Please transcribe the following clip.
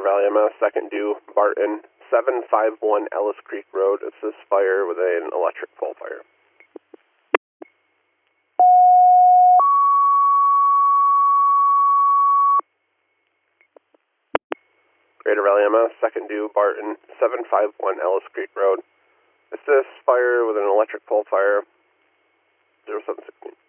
Valley MS, second due, Barton, 751 Ellis Creek Road. Assist fire with an electric pole fire. Greater Valley MS, second due, Barton, 751 Ellis Creek Road. Assist fire with an electric pole fire, 0716.